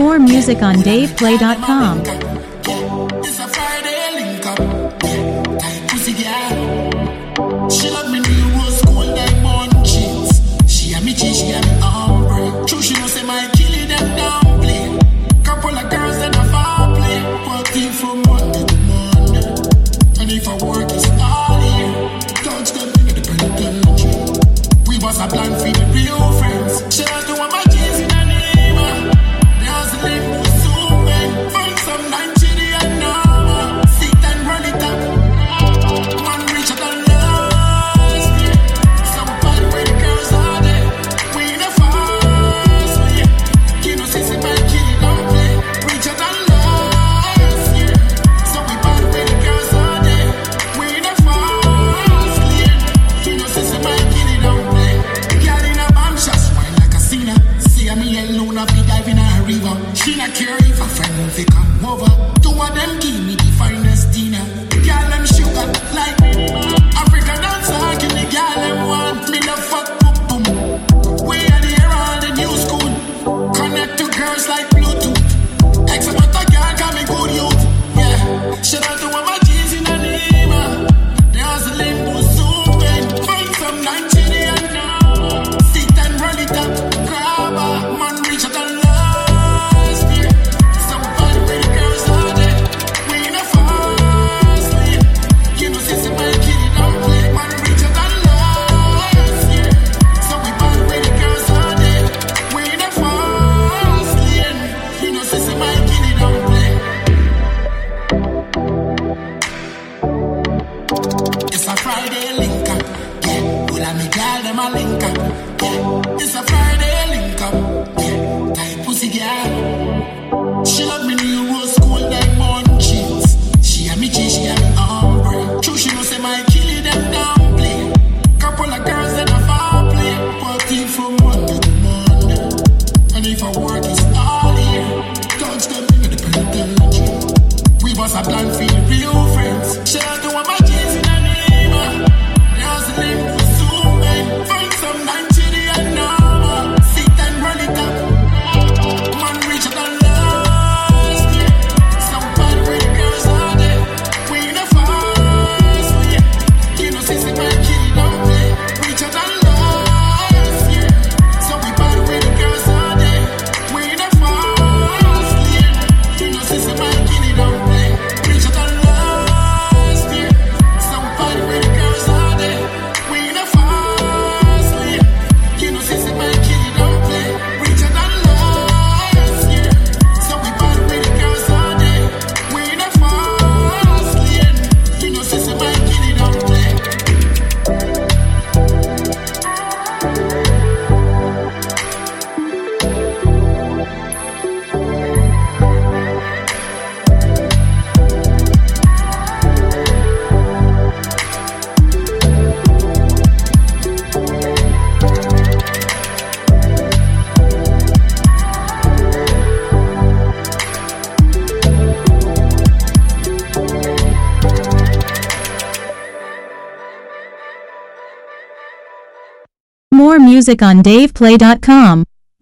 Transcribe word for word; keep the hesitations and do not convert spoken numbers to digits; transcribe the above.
More music on dave play dot com. It's a Friday link up. Tight pussy girl. She love me new rose gold diamond jeans. She a me cheese, she a me ombre. True, she know say my killing them down play. Couple of girls that I fall play. Party from Monday to Monday. And if I work it's all here. Touch them in the penitentiary. We was a plan for the real friends. She don't do what my jeans in her name. There's a link who's zooming. Find some Nigeria now. Sit and run it up. Man reach out and last year. Some bad way the girls are there. We in a fast way. You know, since it might kill it, don't play. Reach out and last year. So we bad way the girls are there. We in a fast lane. You know, since it might kill it, don't play. Girl in a bomb shots, wine like a sinner. See me alone, I be diving a river. She not care if a friend will fi come over. Two of them give me the finest dinner. Girl them sugar like African dancer. Give me girl them want me the fuck boom boom. We are the era of the new school. Connect to girls like Bluetooth. Expert a girl call me good youth. Yeah, shout out to all my jeans in the name. There's a limbo zooming. Find some Nigeria now. Sit and roll it up. Grab a man reach out and last year. Some bad way the girls are there. We in a fast lane. You know since it might kill it, don't play. Man reach out and last year. So we bad way the girls are there. We in a fast lane. You know since it might kill it, don't play. It's a Friday link up. Yeah, all of me girl them a link up. Yeah, it's a Friday link up. Yeah, tight pussy girl. She love me new rose gold diamond jeans. She a me cheese, she a me ombre. True, she know say my killie them down play. Couple of girls that I fall play. Party from Monday to Monday. And if I work it's all here. Touch them in the penitentiary. We was a plan for the real friends. Shout out to all my jeans in the name. There's a link who's zooming. Find some Nigeria now. Sit and run it up. Man reach out and last year. Some bad way the girls are there. We in a fast way. You know since it might kill it, don't play. Reach out and last year. So we bad way the girls are there. We in a fast lane. You know since it might kill it, don't play. Reach out and last year. Some bad way the girls are there. We in a fast lane. You know since it might kill it, don't play. Reach out and last year. So we bad way the girls are there. We in a fast lane. You know since it might kill it, don't play. More music on dave play dot com.